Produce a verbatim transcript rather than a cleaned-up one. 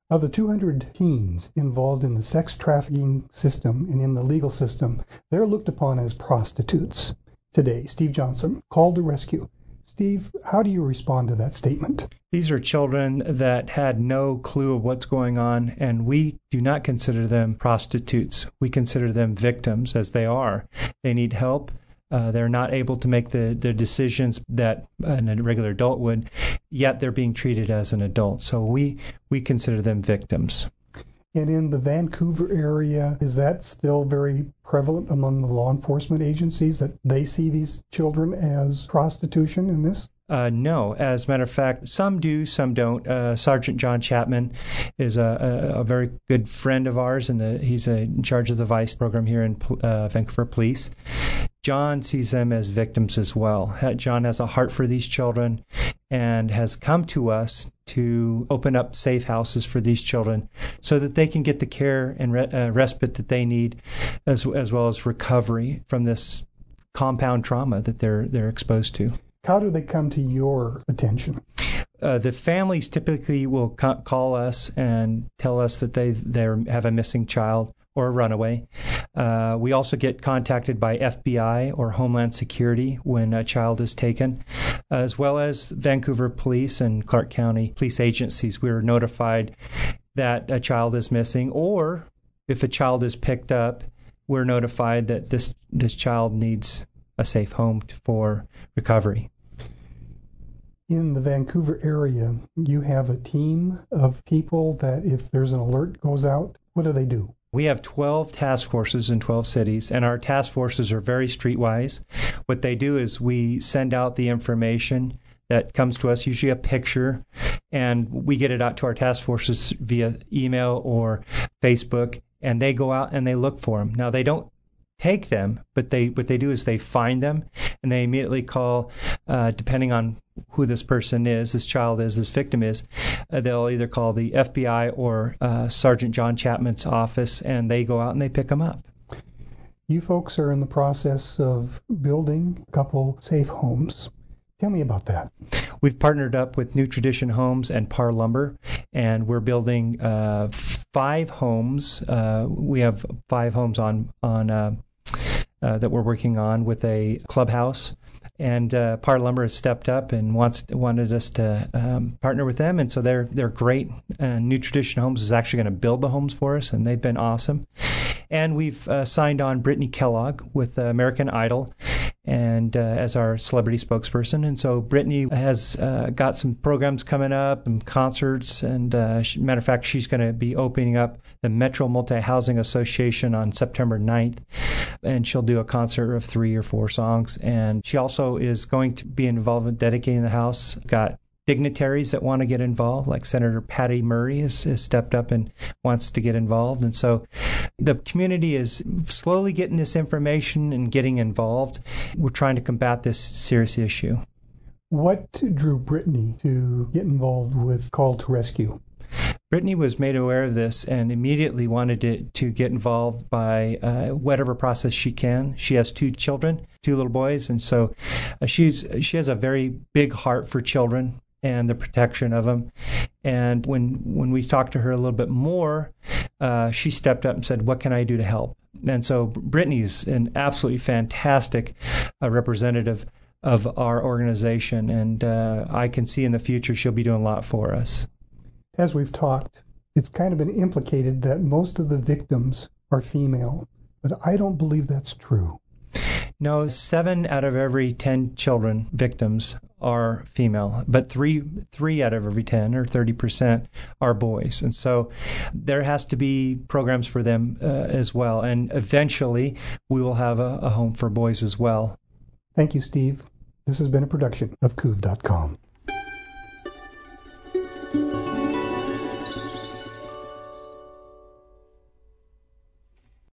Of the two hundred teens involved in the sex trafficking system and in the legal system, they're looked upon as prostitutes. Today, Steve Johnson, Call to Rescue. Steve, how do you respond to that statement? These are children that had no clue of what's going on, and we do not consider them prostitutes. We consider them victims, as they are. They need help. Uh, they're not able to make the, the decisions that a regular adult would, yet they're being treated as an adult. So we, we consider them victims. And in the Vancouver area, is that still very prevalent among the law enforcement agencies that they see these children as prostitution in this? Uh, no. As a matter of fact, some do, some don't. Uh, Sergeant John Chapman is a, a, a very good friend of ours, and the, he's a, in charge of the VICE program here in uh, Vancouver Police. John sees them as victims as well. John has a heart for these children and has come to us to open up safe houses for these children so that they can get the care and re- uh, respite that they need, as as well as recovery from this compound trauma that they're they're exposed to. How do they come to your attention? Uh, the families typically will ca- call us and tell us that they they have a missing child or a runaway. Uh, we also get contacted by F B I or Homeland Security when a child is taken, as well as Vancouver Police and Clark County police agencies. We're notified that a child is missing, or if a child is picked up, we're notified that this this child needs a safe home for recovery. In the Vancouver area, you have a team of people that if there's an alert goes out, what do they do? We have twelve task forces in twelve cities, and our task forces are very streetwise. What they do is we send out the information that comes to us, usually a picture, and we get it out to our task forces via email or Facebook, and they go out and they look for them. Now, they don't take them, but they what they do is they find them, and they immediately call, uh, depending on who this person is, this child is, this victim is, uh, they'll either call the F B I or uh, Sergeant John Chapman's office, and they go out and they pick them up. You folks are in the process of building a couple safe homes. Tell me about that. We've partnered up with New Tradition Homes and Par Lumber, and we're building uh, five homes. Uh, we have five homes on on uh, uh, that we're working on with a clubhouse. And uh, Par Lumber has stepped up and wants wanted us to um, partner with them, and so they're they're great. Uh, New Tradition Homes is actually going to build the homes for us, and they've been awesome. And we've uh, signed on Brittany Kellogg with uh, American Idol, and uh, as our celebrity spokesperson. And so Brittany has uh, got some programs coming up and concerts. And uh, she, matter of fact, she's going to be opening up the Metro Multi-Housing Association on September ninth, and she'll do a concert of three or four songs. And she also is going to be involved in dedicating the house. Got dignitaries that want to get involved, like Senator Patty Murray has, has stepped up and wants to get involved. And so the community is slowly getting this information and getting involved. We're trying to combat this serious issue. What drew Brittany to get involved with Call to Rescue? Brittany was made aware of this and immediately wanted to, to get involved by uh, whatever process she can. She has two children, two little boys, and so uh, she's she has a very big heart for children and the protection of them. And when when we talked to her a little bit more, uh, she stepped up and said, "What can I do to help?" And so Brittany's an absolutely fantastic uh, representative of our organization, and uh, I can see in the future she'll be doing a lot for us. As we've talked, it's kind of been implicated that most of the victims are female, but I don't believe that's true. No, seven out of every ten children victims are female, but three three out of every ten, or thirty percent, are boys. And so there has to be programs for them uh, as well. And eventually we will have a, a home for boys as well. Thank you, Steve. This has been a production of C U V dot com.